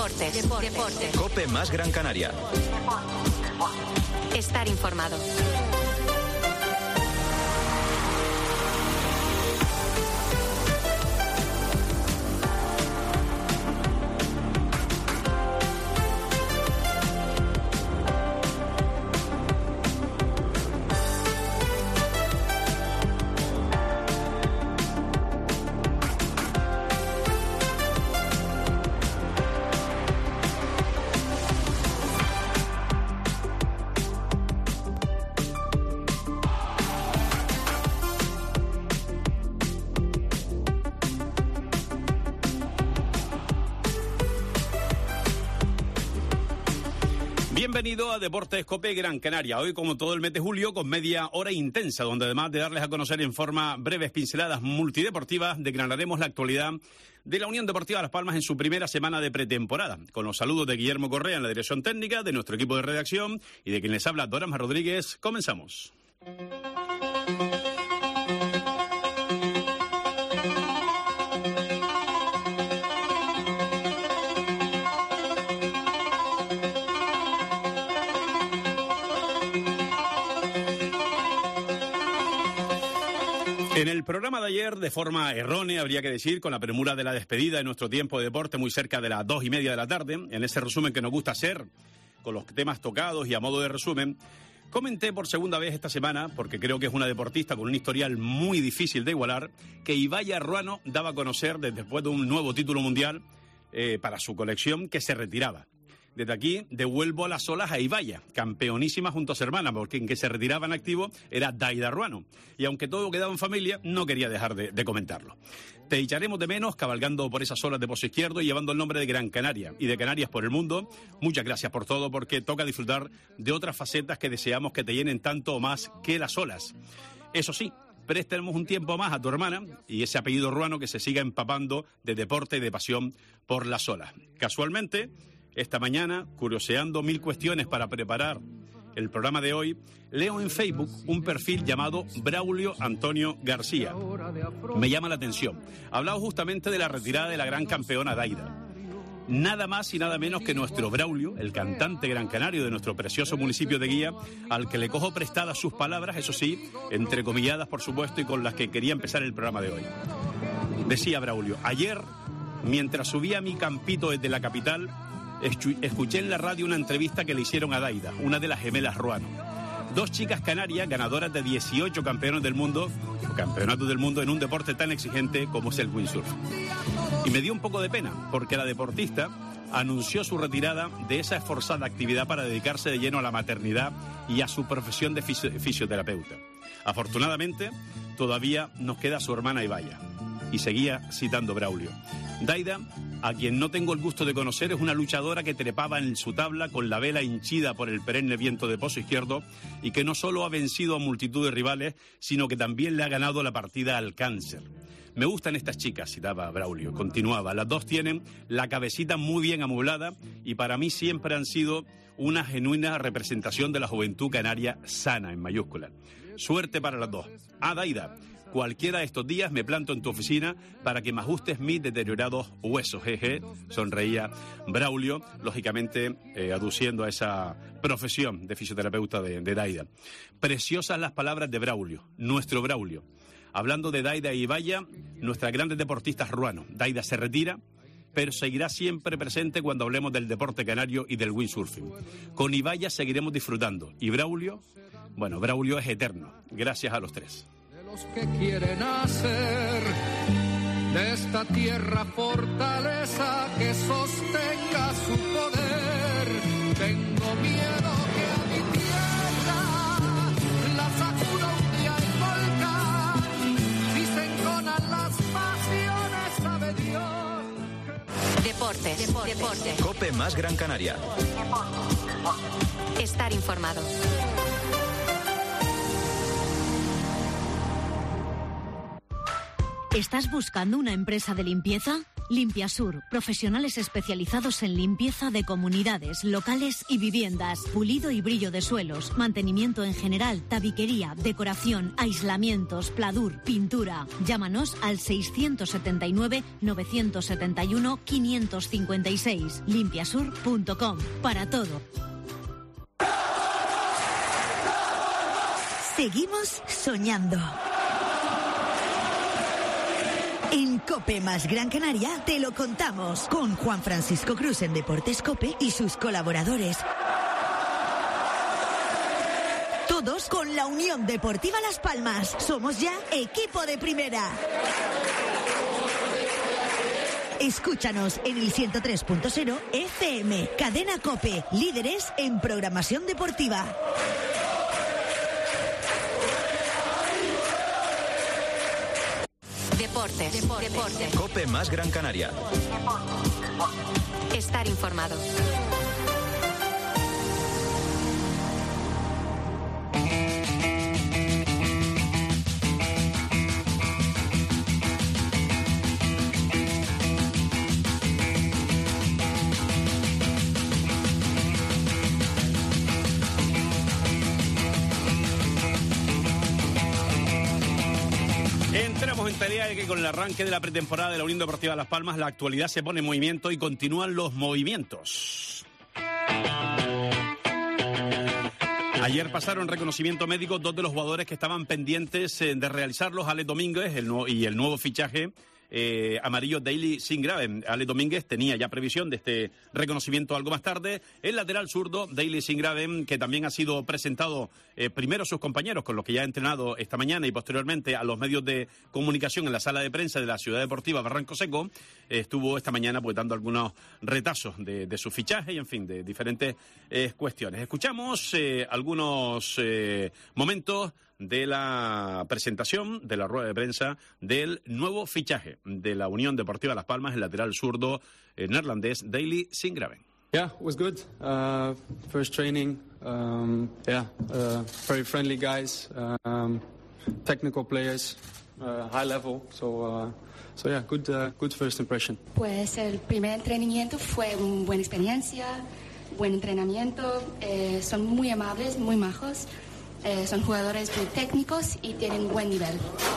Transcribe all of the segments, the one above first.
Deportes. COPE más Gran Canaria. Estar informado. Bienvenido a Deportes COPE Gran Canaria. Hoy, como todo el mes de julio, con media hora intensa, donde además de darles a conocer en forma breves pinceladas multideportivas, declararemos la actualidad de la Unión Deportiva Las Palmas en su primera semana de pretemporada. Con los saludos de Guillermo Correa en la dirección técnica, de nuestro equipo de redacción y de quien les habla, Doranma Rodríguez, comenzamos. En el programa de ayer, de forma errónea, habría que decir, con la premura de la despedida de nuestro tiempo de deporte muy cerca de las 2:30 de la tarde, en ese resumen que nos gusta hacer, con los temas tocados y a modo de resumen, comenté por segunda vez esta semana, porque creo que es una deportista con un historial muy difícil de igualar, que Ibaia Ruano daba a conocer, después de un nuevo título mundial para su colección, que se retiraba. Desde aquí devuelvo a las olas a Ibaia, campeonísima junto a su hermana, porque en que se retiraba en activo era Daida Ruano. Y aunque todo quedaba en familia, no quería dejar de comentarlo. Te echaremos de menos cabalgando por esas olas de Pozo Izquierdo y llevando el nombre de Gran Canaria y de Canarias por el mundo. Muchas gracias por todo, porque toca disfrutar de otras facetas que deseamos que te llenen tanto o más que las olas. Eso sí, préstemos un tiempo más a tu hermana y ese apellido Ruano que se siga empapando de deporte y de pasión por las olas. Casualmente, esta mañana, curioseando mil cuestiones para preparar el programa de hoy, leo en Facebook un perfil llamado Braulio Antonio García. Me llama la atención. Hablaba justamente de la retirada de la gran campeona Daida. Nada más y nada menos que nuestro Braulio, el cantante gran canario de nuestro precioso municipio de Guía, al que le cojo prestadas sus palabras, eso sí, entrecomilladas por supuesto, y con las que quería empezar el programa de hoy. Decía Braulio: ayer, mientras subía a mi campito desde la capital, escuché en la radio una entrevista que le hicieron a Daida, una de las gemelas Ruano. Dos chicas canarias ganadoras de 18 campeonatos del mundo en un deporte tan exigente como es el windsurf. Y me dio un poco de pena, porque la deportista anunció su retirada de esa esforzada actividad para dedicarse de lleno a la maternidad y a su profesión de fisioterapeuta. Afortunadamente, todavía nos queda su hermana Ibaia. Y seguía citando Braulio: Daida, a quien no tengo el gusto de conocer, es una luchadora que trepaba en su tabla con la vela hinchida por el perenne viento de Pozo Izquierdo y que no solo ha vencido a multitud de rivales, sino que también le ha ganado la partida al cáncer. Me gustan estas chicas, citaba Braulio. Continuaba: las dos tienen la cabecita muy bien amueblada y para mí siempre han sido una genuina representación de la juventud canaria sana, en mayúsculas. Suerte para las dos. Daida, cualquiera de estos días me planto en tu oficina para que me ajustes mis deteriorados huesos. Jeje, sonreía Braulio, lógicamente aduciendo a esa profesión de fisioterapeuta de Daida. Preciosas las palabras de Braulio, nuestro Braulio. Hablando de Daida y Ibaia, nuestras grandes deportistas Ruano. Daida se retira, pero seguirá siempre presente cuando hablemos del deporte canario y del windsurfing. Con Ibaia seguiremos disfrutando. Y Braulio, bueno, Braulio es eterno. Gracias a los tres. Los que quieren hacer de esta tierra fortaleza que sostenga su poder. Tengo miedo que a mi tierra la sacuna un día el volcán. Si se enconan las pasiones, sabe Dios. Deportes. COPE más Gran Canaria. Estar informado. ¿Estás buscando una empresa de limpieza? Limpiasur, profesionales especializados en limpieza de comunidades, locales y viviendas, pulido y brillo de suelos, mantenimiento en general, tabiquería, decoración, aislamientos, pladur, pintura. Llámanos al 679 971 556. Limpiasur.com. Para todo. Seguimos soñando. En COPE más Gran Canaria te lo contamos con Juan Francisco Cruz en Deportes COPE y sus colaboradores. Todos con la Unión Deportiva Las Palmas. Somos ya equipo de primera. Escúchanos en el 103.0 FM. Cadena COPE, líderes en programación deportiva. Deportes. COPE más Gran Canaria. Estar informado. Entramos en tarea de que con el arranque de la pretemporada de la Unión Deportiva Las Palmas, la actualidad se pone en movimiento y continúan los movimientos. Ayer pasaron reconocimiento médico dos de los jugadores que estaban pendientes de realizarlos, Alex Domínguez y el nuevo fichaje amarillo Daily Singraven. Alex Domínguez tenía ya previsión de este reconocimiento algo más tarde. El lateral zurdo Daily Singraven, que también ha sido presentado primero a sus compañeros, con los que ya ha entrenado esta mañana, y posteriormente a los medios de comunicación en la sala de prensa de la Ciudad Deportiva Barranco Seco. Estuvo esta mañana pues dando algunos retazos de su fichaje y, en fin, de diferentes cuestiones. Escuchamos algunos momentos de la presentación de la rueda de prensa del nuevo fichaje de la Unión Deportiva Las Palmas, el lateral zurdo neerlandés Daily Singraven. Yeah, it was good. First training, very friendly guys, technical players, high level, so yeah, good first impression. Pues el primer entrenamiento fue una buena experiencia, buen entrenamiento, son muy amables, muy majos. Son jugadores muy técnicos y tienen buen nivel.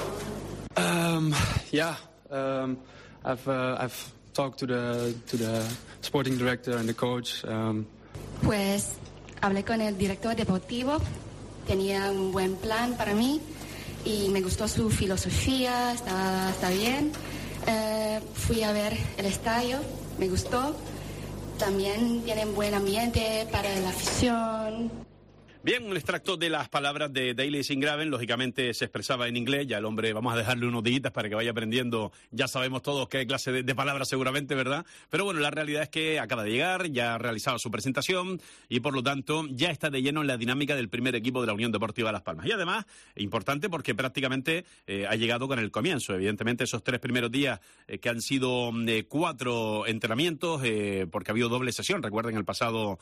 I've talked to the sporting director and the coach. Pues hablé con el director deportivo, tenía un buen plan para mí y me gustó su filosofía, está bien. Fui a ver el estadio, me gustó. También tienen buen ambiente para la afición. Bien, un extracto de las palabras de Daily Singraven, lógicamente se expresaba en inglés, ya el hombre, vamos a dejarle unos días para que vaya aprendiendo, ya sabemos todos qué clase de palabras seguramente, ¿verdad? Pero bueno, la realidad es que acaba de llegar, ya ha realizado su presentación y por lo tanto ya está de lleno en la dinámica del primer equipo de la Unión Deportiva Las Palmas. Y además, importante porque prácticamente ha llegado con el comienzo, evidentemente esos 3 primeros días que han sido 4 entrenamientos, porque ha habido doble sesión, recuerden el pasado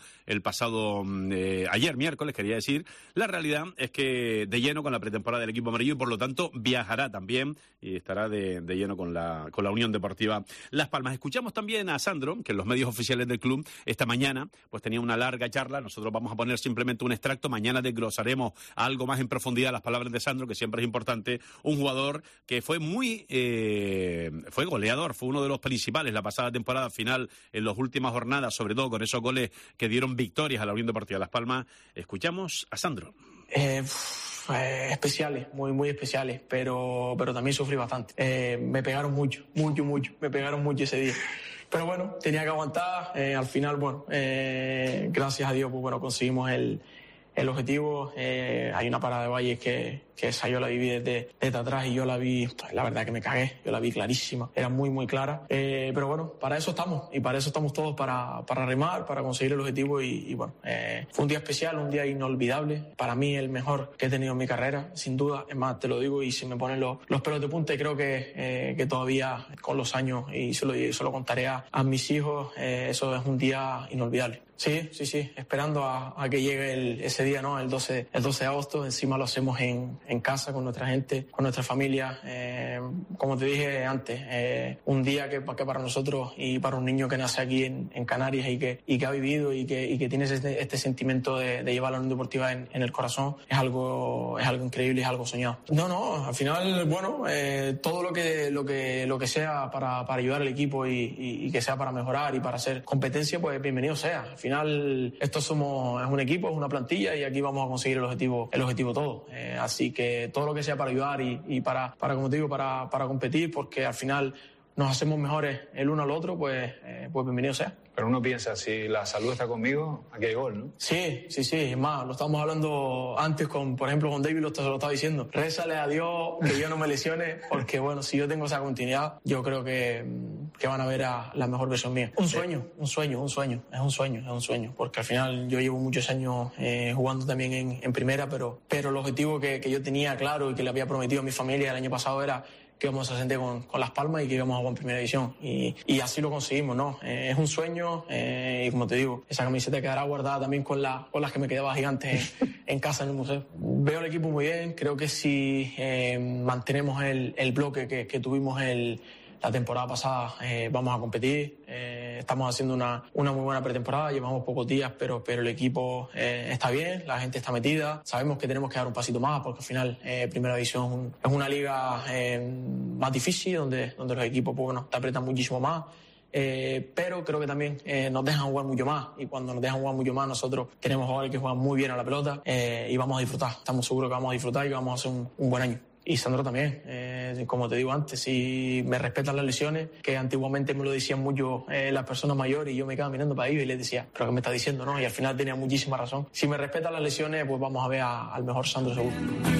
ayer, miércoles, quería decir, la realidad es que de lleno con la pretemporada del equipo amarillo y por lo tanto viajará también y estará de lleno con la Unión Deportiva Las Palmas. Escuchamos también a Sandro, que en los medios oficiales del club esta mañana pues tenía una larga charla. Nosotros vamos a poner simplemente un extracto, mañana desglosaremos algo más en profundidad las palabras de Sandro, que siempre es importante, un jugador que fue fue goleador, fue uno de los principales la pasada temporada final en las últimas jornadas, sobre todo con esos goles que dieron victorias a la Unión Deportiva Las Palmas. Escuchamos a Sandro. Especiales, muy especiales, pero también sufrí bastante. Me pegaron mucho, me pegaron mucho ese día. Pero bueno, tenía que aguantar. Al final, gracias a Dios, conseguimos el objetivo. Hay una parada de Valles que esa yo la viví desde atrás y yo la vi, la verdad que me cagué, yo la vi clarísima, era muy clara. Pero bueno, para eso estamos y para eso estamos todos, para remar, para conseguir el objetivo y fue un día especial, un día inolvidable, para mí el mejor que he tenido en mi carrera, sin duda. Es más, te lo digo y si me ponen los pelos de punta, creo que todavía con los años, y se lo contaré a mis hijos, eso es un día inolvidable. Sí, esperando a que llegue ese día, ¿no? El 12 de agosto. Encima lo hacemos en casa, con nuestra gente, con nuestra familia. Como te dije antes, un día que para nosotros y para un niño que nace aquí en Canarias y que ha vivido y que tiene este sentimiento de llevar la Unión Deportiva en el corazón, es algo increíble, es algo soñado. No, al final, bueno, todo lo que sea para ayudar al equipo y que sea para mejorar y para hacer competencia, pues bienvenido sea. Al final, es un equipo, es una plantilla y aquí vamos a conseguir el objetivo todo. Así que todo lo que sea para ayudar y para como te digo, para competir, porque al final nos hacemos mejores el uno al otro, pues bienvenido sea. Pero uno piensa, si la salud está conmigo, aquí hay gol, ¿no? Sí, es más, lo estábamos hablando antes, por ejemplo, con David, lo estaba diciendo. Rézale a Dios que yo no me lesione, porque bueno, si yo tengo esa continuidad, yo creo que van a ver a la mejor versión mía. Es un sueño, porque al final yo llevo muchos años jugando también en primera, pero el objetivo que yo tenía claro y que le había prometido a mi familia el año pasado era que íbamos a ascender con Las Palmas y que íbamos a jugar en primera división. Y así lo conseguimos, ¿no? Es un sueño y como te digo, esa camiseta quedará guardada también con las que me quedaba gigantes en casa, en el museo. Veo el equipo muy bien, creo que si mantenemos el bloque que tuvimos la temporada pasada, vamos a competir. Estamos haciendo una muy buena pretemporada, llevamos pocos días, pero el equipo está bien, la gente está metida. Sabemos que tenemos que dar un pasito más, porque al final Primera División es una liga más difícil, donde los equipos te apretan muchísimo más. Pero creo que también nos dejan jugar mucho más, y cuando nos dejan jugar mucho más, nosotros tenemos jugadores que juegan muy bien a la pelota y vamos a disfrutar. Estamos seguros que vamos a disfrutar y que vamos a hacer un buen año. Y Sandro también, como te digo antes, si me respetan las lesiones, que antiguamente me lo decían mucho las personas mayores, y yo me quedaba mirando para ellos y les decía, ¿pero qué me está diciendo? ¿No? Y al final tenía muchísima razón. Si me respetan las lesiones, pues vamos a ver al mejor Sandro seguro.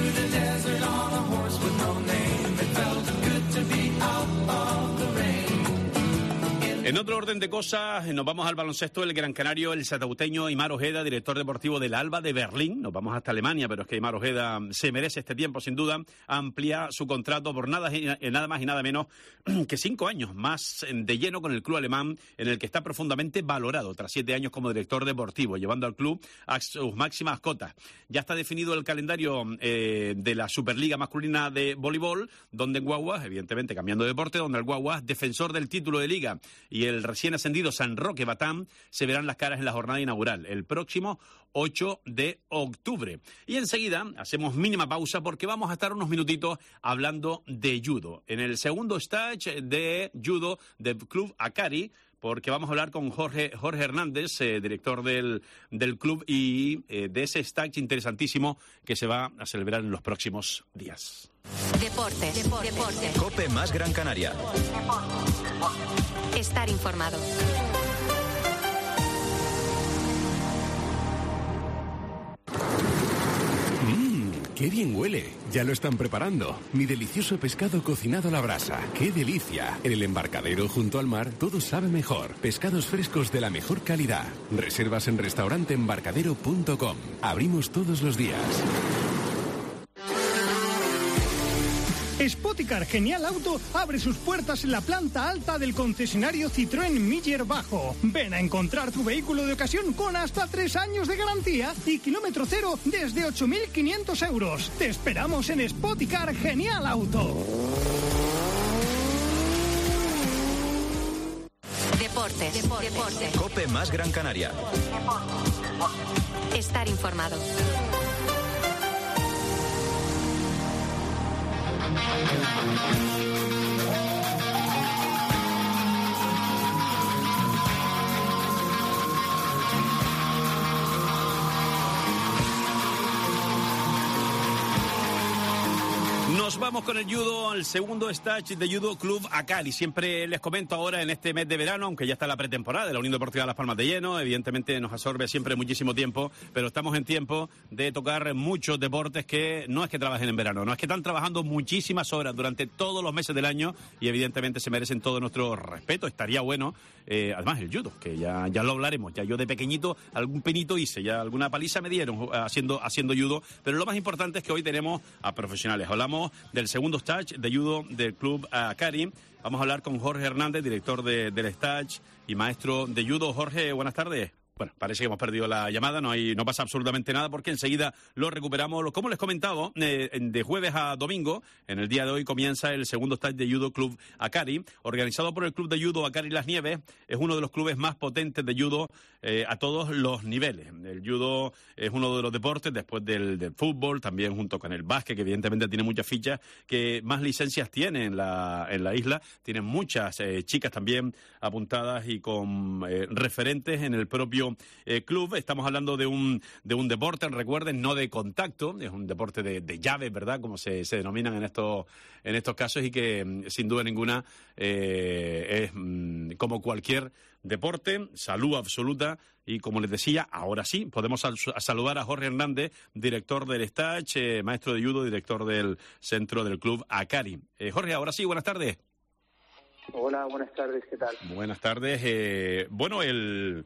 En otro orden de cosas, nos vamos al baloncesto. El gran canario, el satauteño Aimar Ojeda, director deportivo del Alba de Berlín. Nos vamos hasta Alemania, pero es que Aimar Ojeda se merece este tiempo, sin duda. Amplía su contrato por nada más y nada menos que 5 años más de lleno con el club alemán, en el que está profundamente valorado tras 7 años como director deportivo, llevando al club a sus máximas cotas. Ya está definido el calendario de la Superliga masculina de voleibol, donde en Guaguas, evidentemente cambiando de deporte, donde el Guaguas, defensor del título de liga, y el recién ascendido San Roque Batán se verán las caras en la jornada inaugural el próximo 8 de octubre. Y enseguida hacemos mínima pausa porque vamos a estar unos minutitos hablando de judo. En el segundo stage de judo del Club Akari, porque vamos a hablar con Jorge Hernández, director del club, y de ese stage interesantísimo que se va a celebrar en los próximos días. Deporte. COPE más Gran Canaria. Estar informado. ¡Qué bien huele! Ya lo están preparando. Mi delicioso pescado cocinado a la brasa. ¡Qué delicia! En el embarcadero junto al mar todo sabe mejor. Pescados frescos de la mejor calidad. Reservas en restauranteembarcadero.com. Abrimos todos los días. Spoticar Genial Auto abre sus puertas en la planta alta del concesionario Citroën Miller Bajo. Ven a encontrar tu vehículo de ocasión con hasta 3 años de garantía y kilómetro cero desde 8.500 euros. Te esperamos en Spoticar Genial Auto. Deporte. COPE más Gran Canaria. Estar informado. Nos vamos con el judo, al segundo stage de Judo Club Akari. Siempre les comento ahora en este mes de verano, aunque ya está la pretemporada de la Unión Deportiva Las Palmas de Lleno, evidentemente nos absorbe siempre muchísimo tiempo, pero estamos en tiempo de tocar muchos deportes que no es que trabajen en verano, no es que están trabajando muchísimas horas durante todos los meses del año y evidentemente se merecen todo nuestro respeto. Estaría bueno, además el judo, que ya lo hablaremos, ya yo de pequeñito algún penito hice, ya alguna paliza me dieron haciendo judo, pero lo más importante es que hoy tenemos a profesionales. Hablamos del segundo stage de judo del Club Akari. Vamos a hablar con Jorge Hernández, director del stage y maestro de judo. Jorge, buenas tardes. Bueno, parece que hemos perdido la llamada, no pasa absolutamente nada porque enseguida lo recuperamos. Como les comentaba, de jueves a domingo, en el día de hoy comienza el segundo stage de Judo Club Akari, organizado por el Club de Judo Akari Las Nieves. Es uno de los clubes más potentes de judo a todos los niveles. El judo es uno de los deportes, después del fútbol, también junto con el básquet, que evidentemente tiene muchas fichas, que más licencias tiene en la isla. Tienen muchas chicas también apuntadas y con referentes en el propio club. Estamos hablando de un deporte, recuerden, no de contacto, es un deporte de llave, ¿verdad?, como se denominan en estos casos, y que sin duda ninguna es como cualquier deporte, salud absoluta. Y como les decía, ahora sí, podemos saludar a Jorge Hernández, director del stage, maestro de judo, director del centro del club Akari. Jorge, ahora sí, buenas tardes. Hola, buenas tardes, ¿qué tal? Buenas tardes. Bueno, el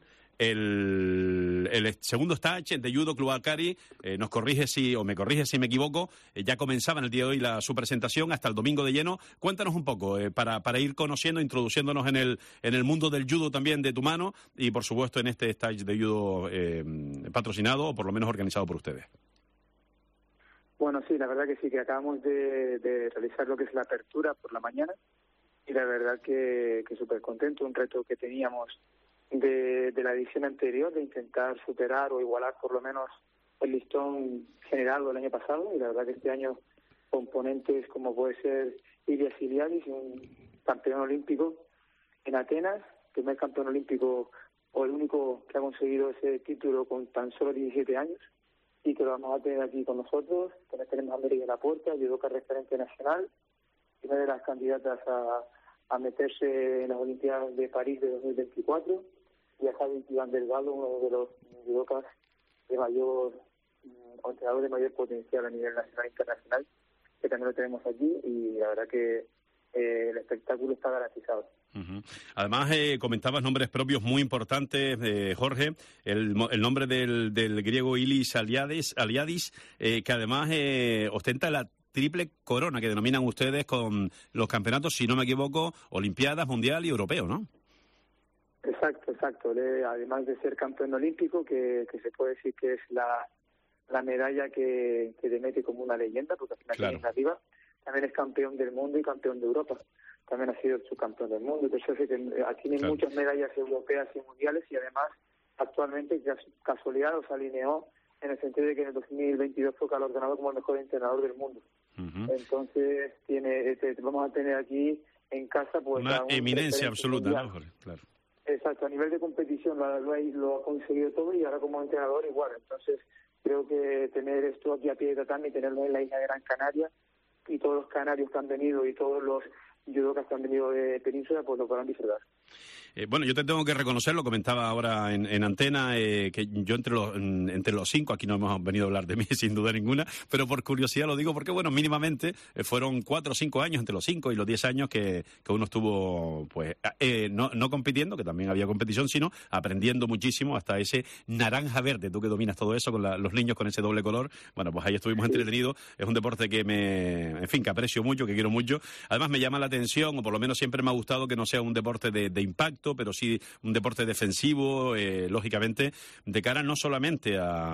segundo stage de Judo Club Akari, me corrige si me equivoco, ya comenzaba en el día de hoy su presentación hasta el domingo de lleno. Cuéntanos un poco, para ir conociendo, introduciéndonos en el mundo del judo también de tu mano, y por supuesto en este stage de judo patrocinado o por lo menos organizado por ustedes. Bueno, sí, la verdad que sí, que acabamos de realizar lo que es la apertura por la mañana, y la verdad que súper contento, un reto que teníamos de la edición anterior, de intentar superar o igualar por lo menos el listón general del año pasado, y la verdad que este año componentes como puede ser Ilias Iliadis, un campeón olímpico en Atenas, primer campeón olímpico o el único que ha conseguido ese título con tan solo 17 años, y que lo vamos a tener aquí con nosotros. También tenemos a Mary de la Puerta, judoka referente nacional, una de las candidatas a meterse en las Olimpiadas de París de 2024, y a Javi Iván Delgado, uno de los judokas de mayor, entrenador de mayor potencial a nivel nacional e internacional, que también lo tenemos aquí, y la verdad que el espectáculo está garantizado. Uh-huh. Además, comentabas nombres propios muy importantes, Jorge, el nombre del griego Ilias Iliadis, que además ostenta la triple corona que denominan ustedes con los campeonatos, si no me equivoco, Olimpiadas, Mundial y Europeo, ¿no? Exacto. Además de ser campeón olímpico, que se puede decir que es la medalla que le mete como una leyenda, porque al final es nativa, también es campeón del mundo y campeón de Europa. También ha sido subcampeón del mundo. Entonces, tiene muchas medallas europeas y mundiales, y además, actualmente, casualidad, los alineó en el sentido de que en el 2022 fue galardonado como el mejor entrenador del mundo. Uh-huh. Entonces, vamos a tener aquí en casa pues una eminencia absoluta, ¿no, Jorge? Claro. Exacto, a nivel de competición lo ha conseguido todo, y ahora como entrenador igual. Entonces, creo que tener esto aquí a pie de tatami, tenerlo en la isla de Gran Canaria, y todos los canarios que han venido y todos los judokas que han venido de Península, pues lo podrán disfrutar. Bueno, yo te tengo que reconocer, lo comentaba ahora en antena, que yo entre los 5, aquí no hemos venido a hablar de mí sin duda ninguna, pero por curiosidad lo digo porque, bueno, mínimamente fueron 4 o 5 años, entre los 5 y los 10 años que uno estuvo, pues, no compitiendo, que también había competición, sino aprendiendo muchísimo hasta ese naranja verde, tú que dominas todo eso con los niños con ese doble color. Bueno, pues ahí estuvimos entretenidos. Es un deporte que que aprecio mucho, que quiero mucho. Además me llama la atención, o por lo menos siempre me ha gustado que no sea un deporte de impacto, pero sí un deporte defensivo, lógicamente, de cara no solamente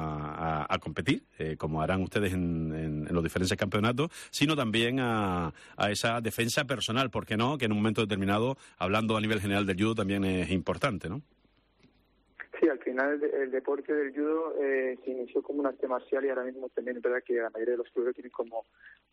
a competir, como harán ustedes en los diferentes campeonatos, sino también a esa defensa personal, ¿por qué no?, que en un momento determinado, hablando a nivel general del judo, también es importante, ¿no? Sí, al final el deporte del judo se inició como un arte marcial, y ahora mismo también es verdad que la mayoría de los clubes tienen como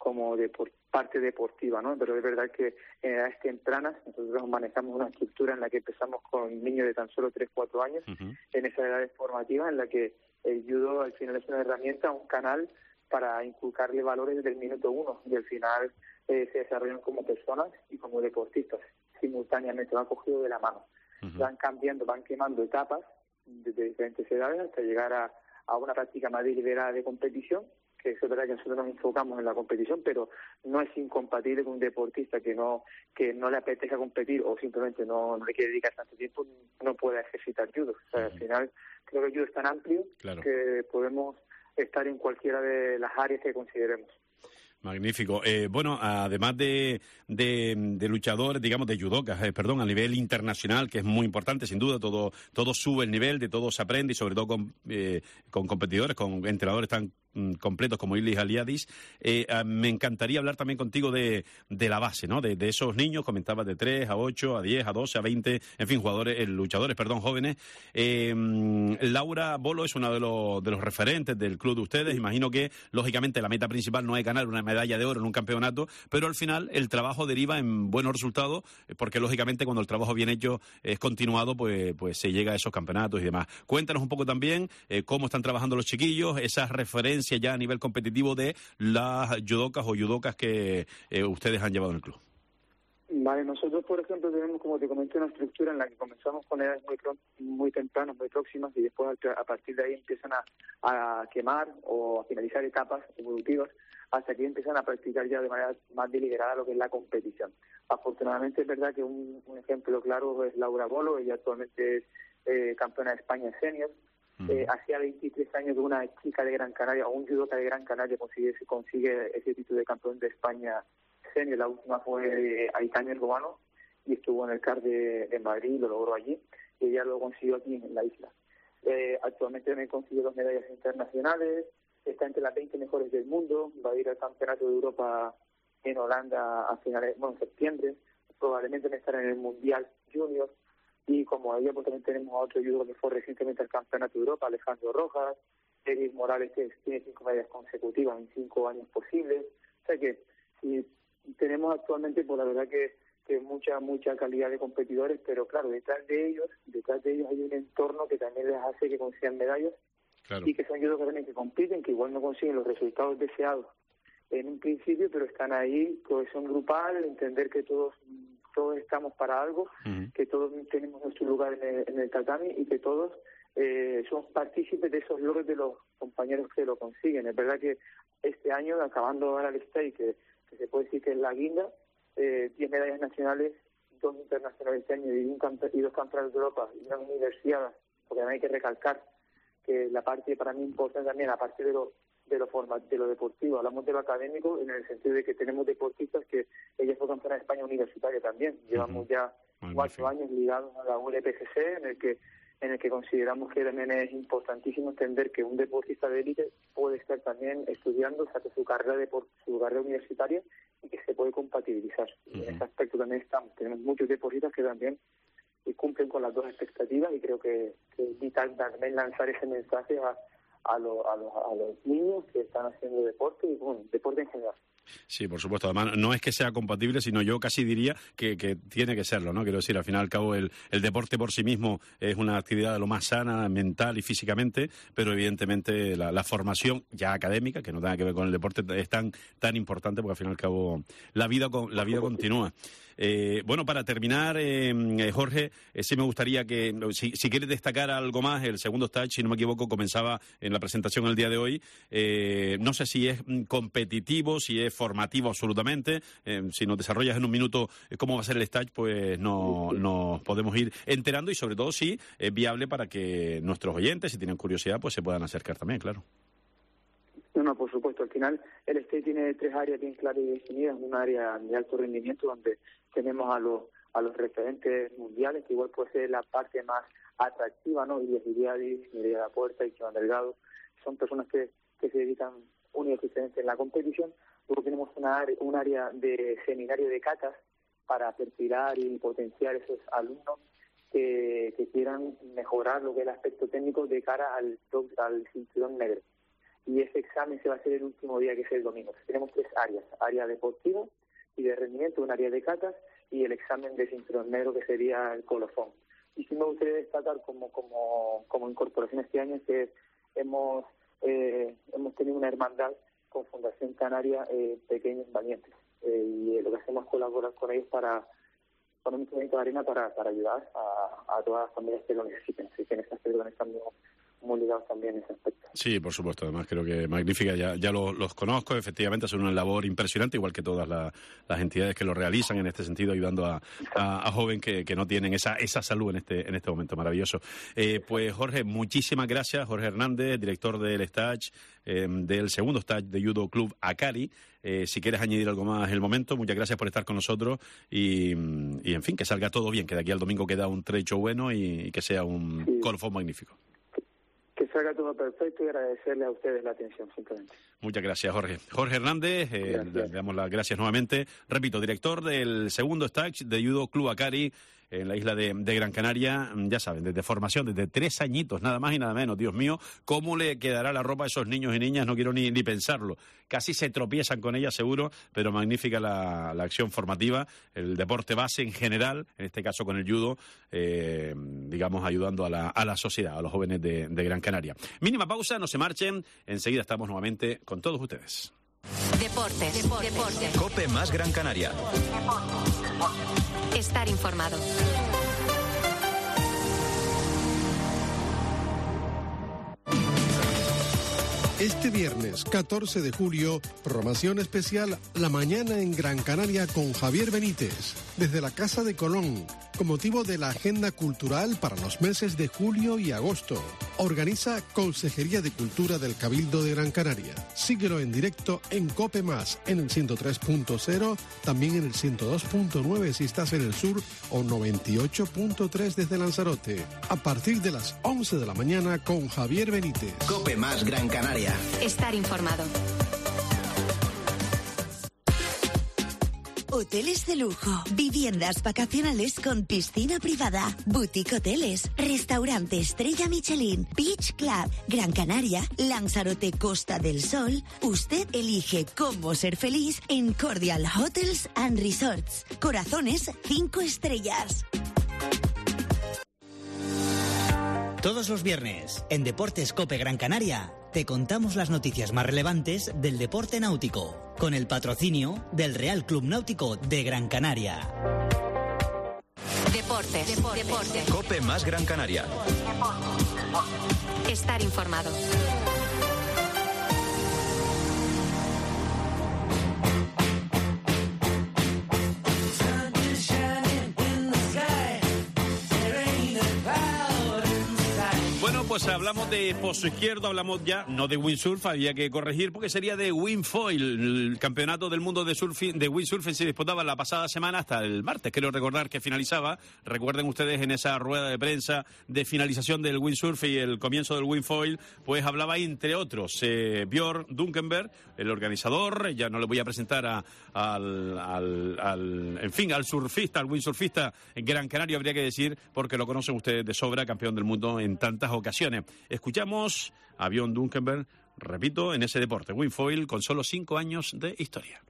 parte deportiva, ¿no? Pero es verdad que en edades tempranas nosotros manejamos una estructura en la que empezamos con niños de tan solo 3-4 años, uh-huh, en esa edad formativa en la que el judo al final es una herramienta, un canal para inculcarle valores desde el minuto 1, y al final se desarrollan como personas y como deportistas simultáneamente, van cogidos de la mano, uh-huh, van cambiando, van quemando etapas de diferentes edades hasta llegar a una práctica más deliberada de competición, que es verdad que nosotros nos enfocamos en la competición, pero no es incompatible con un deportista que no le apetezca competir o simplemente no le quiere dedicar tanto tiempo, no pueda ejercitar judo. O sea, al final creo que el judo es tan amplio, claro, que podemos estar en cualquiera de las áreas que consideremos. Magnífico. Bueno, además de luchadores, digamos, de judocas, a nivel internacional, que es muy importante, sin duda, todo sube el nivel, de todo se aprende, y sobre todo con competidores, con entrenadores tan completos como Ilis Aliadis. Me encantaría hablar también contigo de la base, ¿no? De esos niños, comentabas de 3 a 8, a 10, a 12, a 20, en fin, luchadores, jóvenes. Laura Bolo es uno de los referentes del club de ustedes. Imagino que, lógicamente, la meta principal no es ganar una medalla de oro en un campeonato, pero al final el trabajo deriva en buenos resultados, porque, lógicamente, cuando el trabajo bien hecho es continuado, pues se llega a esos campeonatos y demás. Cuéntanos un poco también cómo están trabajando los chiquillos, esas referencias ya a nivel competitivo de las judocas que ustedes han llevado en el club. Vale, nosotros, por ejemplo, tenemos, como te comenté, una estructura en la que comenzamos con edades muy tempranas, muy próximas, y después a partir de ahí empiezan a quemar o a finalizar etapas evolutivas, hasta que empiezan a practicar ya de manera más deliberada lo que es la competición. Afortunadamente es verdad que un ejemplo claro es Laura Bolo. Ella actualmente es campeona de España senior. Hacía 23 años que una chica de Gran Canaria, o un judoka de Gran Canaria, consigue ese título de campeón de España senior. La última fue Aitana Urbano, y estuvo en el CAR de Madrid, lo logró allí, y ella lo consiguió aquí en la isla. Actualmente también consiguió 2 medallas internacionales, está entre las 20 mejores del mundo, va a ir al Campeonato de Europa en Holanda a finales, en septiembre, probablemente va a estar en el Mundial Junior. Y como ella, pues también tenemos a otro judoka que fue recientemente al Campeonato de Europa, Alejandro Rojas, Eric Morales, que tiene 5 medallas consecutivas en 5 años posibles. O sea que si tenemos actualmente, pues la verdad que mucha calidad de competidores, pero claro, detrás de ellos hay un entorno que también les hace que consigan medallas. Claro. Y que son judokas también que compiten, que igual no consiguen los resultados deseados en un principio, pero están ahí, cohesión grupal, entender que todos estamos para algo, que todos tenemos nuestro lugar en el tatami, y que todos somos partícipes de esos logros de los compañeros que lo consiguen. Es verdad que este año, acabando ahora el stage, que se puede decir que es la guinda, 10 medallas nacionales, 2 internacionales este año y 2 campeonatos de Europa y una universidad, porque también hay que recalcar que la parte para mí importante también, aparte de lo deportivo, hablamos de lo académico, en el sentido de que tenemos deportistas que ella fue campeona de España universitaria también. Llevamos ya 4 años ligados a la ULPGC, en el que consideramos que también es importantísimo entender que un deportista de élite puede estar también estudiando, saque su carrera universitaria, y que se puede compatibilizar. En ese aspecto también tenemos muchos deportistas que también cumplen con las 2 expectativas, y creo que es vital también lanzar ese mensaje a los niños que están haciendo deporte, y bueno, deporte en general. Sí, por supuesto. Además, no es que sea compatible, sino yo casi diría que tiene que serlo, ¿no? Quiero decir, al fin y al cabo, el deporte por sí mismo es una actividad de lo más sana, mental y físicamente, pero evidentemente la formación ya académica, que no tenga que ver con el deporte, es tan importante, porque al fin y al cabo la vida continúa. Bueno, para terminar, Jorge, sí me gustaría que, si quieres destacar algo más, el segundo stage, si no me equivoco, comenzaba en la presentación el día de hoy. No sé si es competitivo, si es formativo absolutamente. Si nos desarrollas en un minuto cómo va a ser el stage, pues nos podemos ir enterando, y sobre todo si es viable para que nuestros oyentes, si tienen curiosidad, pues se puedan acercar también, claro. No, por supuesto. Al final el stage tiene 3 áreas bien claras y definidas. Un área de alto rendimiento donde tenemos a los referentes mundiales, que igual puede ser la parte más atractiva, ¿no? Ilis Aliadis, Mireia Lapuerta y Joan Delgado. Son personas que se dedican únicamente en la competición. Luego tenemos un área de seminario de catas para perfilar y potenciar esos alumnos que quieran mejorar lo que es el aspecto técnico de cara al cinturón negro. Y ese examen se va a hacer el último día, que es el domingo. Tenemos 3 áreas: área deportiva y de rendimiento, un área de catas, y el examen de cinturón negro, que sería el colofón. Y sí me gustaría destacar como incorporación este año que hemos tenido una hermandad con Fundación Canaria, Pequeños Valientes, y lo que hacemos es colaborar con ellos con un granito de arena para ayudar a todas las familias que lo necesiten. Así que en ese aspecto estamos muy ligados también en ese aspecto. Sí, por supuesto. Además, creo que magnífica. Ya los conozco. Efectivamente, hacen una labor impresionante, igual que todas las entidades que lo realizan en este sentido, ayudando a jóvenes que no tienen esa salud en este momento. Maravilloso. Pues, Jorge, muchísimas gracias. Jorge Hernández, director del stage, del segundo stage de Judo Club Akari. Si quieres añadir algo más en el momento, muchas gracias por estar con nosotros y en fin, que salga todo bien, que de aquí al domingo queda un trecho bueno y que sea un colofón magnífico. Que salga todo perfecto y agradecerle a ustedes la atención, simplemente. Muchas gracias, Jorge. Jorge Hernández, le damos las gracias nuevamente. Repito, director del segundo stage de Judo Club Akari en la isla de Gran Canaria. Ya saben, desde formación, desde 3 añitos, nada más y nada menos. Dios mío, ¿cómo le quedará la ropa a esos niños y niñas? No quiero ni pensarlo. Casi se tropiezan con ella, seguro, pero magnífica la acción formativa, el deporte base en general, en este caso con el judo, digamos, ayudando a la sociedad, a los jóvenes de Gran Canaria. Mínima pausa, no se marchen. Enseguida estamos nuevamente con todos ustedes. Deportes. COPE más Gran Canaria. Estar informado. Este viernes 14 de julio, programación especial La Mañana en Gran Canaria con Javier Benítez, desde la Casa de Colón, con motivo de la agenda cultural para los meses de julio y agosto. Organiza Consejería de Cultura del Cabildo de Gran Canaria. Síguelo en directo en COPE+, en el 103.0, también en el 102.9 si estás en el sur o 98.3 desde Lanzarote. A partir de las 11 de la mañana con Javier Benítez. COPE+ Gran Canaria. Estar informado. Hoteles de lujo, viviendas vacacionales con piscina privada, boutique hoteles, restaurante Estrella Michelin, Beach Club, Gran Canaria, Lanzarote, Costa del Sol. Usted elige cómo ser feliz en Cordial Hotels and Resorts. Corazones 5 estrellas. Todos los viernes, en Deportes COPE Gran Canaria, te contamos las noticias más relevantes del deporte náutico, con el patrocinio del Real Club Náutico de Gran Canaria. Deportes. COPE más Gran Canaria. Estar informado. Pues hablamos de pozo izquierdo, hablamos ya, no de windsurf, había que corregir porque sería de windfoil. El campeonato del mundo de windsurfing se disputaba la pasada semana hasta el martes, creo recordar que finalizaba. Recuerden ustedes en esa rueda de prensa de finalización del windsurf y el comienzo del windfoil, pues hablaba entre otros Björn Dunkenberg, el organizador. Ya no le voy a presentar al surfista, al windsurfista en Gran Canaria, habría que decir, porque lo conocen ustedes de sobra, campeón del mundo en tantas ocasiones. Escuchamos a Björn Dunkenberg, repito, en ese deporte, windfoil, con solo 5 años de historia.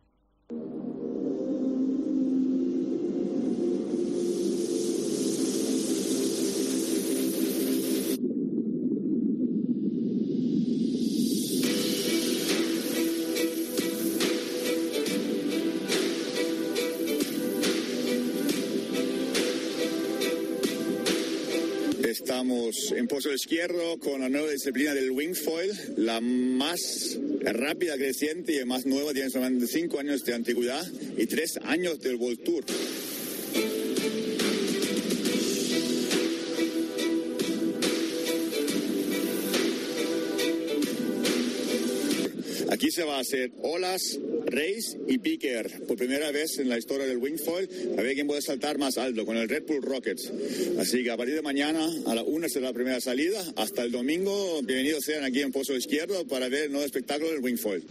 Estamos en Pozo Izquierdo con la nueva disciplina del wingfoil, la más rápida, creciente y más nueva. Tiene solamente 5 años de antigüedad y 3 años del World Tour. Aquí se va a hacer olas, race y picker. Por primera vez en la historia del wingfoil, a ver quién puede saltar más alto con el Red Bull Rockets. Así que a partir de mañana a la 1 será la primera salida. Hasta el domingo, bienvenidos sean aquí en Pozo Izquierdo para ver el nuevo espectáculo del wingfoil.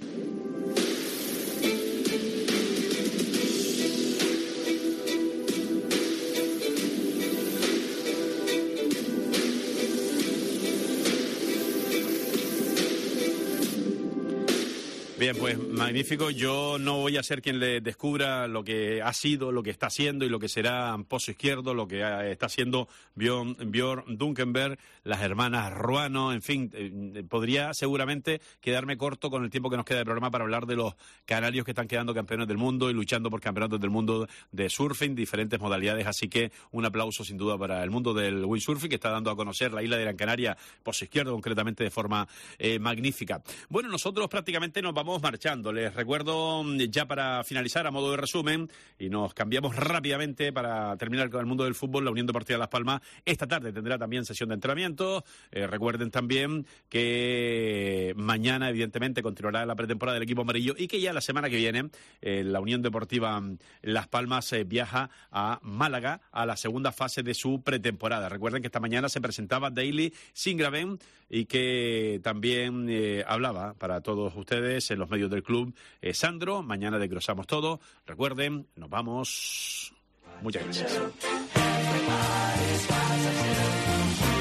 Bien, pues magnífico. Yo no voy a ser quien le descubra lo que ha sido, lo que está haciendo y lo que será Pozo Izquierdo, lo que está haciendo Björn Dunkenberg, las hermanas Ruano, en fin, podría seguramente quedarme corto con el tiempo que nos queda de programa para hablar de los canarios que están quedando campeones del mundo y luchando por campeonatos del mundo de surfing, diferentes modalidades, así que un aplauso sin duda para el mundo del windsurfing que está dando a conocer la isla de Gran Canaria, Pozo Izquierdo concretamente, de forma magnífica. Bueno, nosotros prácticamente nos vamos marchando. Les recuerdo ya para finalizar, a modo de resumen, y nos cambiamos rápidamente para terminar con el mundo del fútbol. La Unión Deportiva Las Palmas esta tarde tendrá también sesión de entrenamiento. Recuerden también que mañana evidentemente continuará la pretemporada del equipo amarillo y que ya la semana que viene la Unión Deportiva Las Palmas viaja a Málaga a la segunda fase de su pretemporada. Recuerden que esta mañana se presentaba Daily Singraven y que también hablaba para todos ustedes en los medios del club Sandro. Mañana desglosamos todo. Recuerden, nos vamos. Muchas gracias.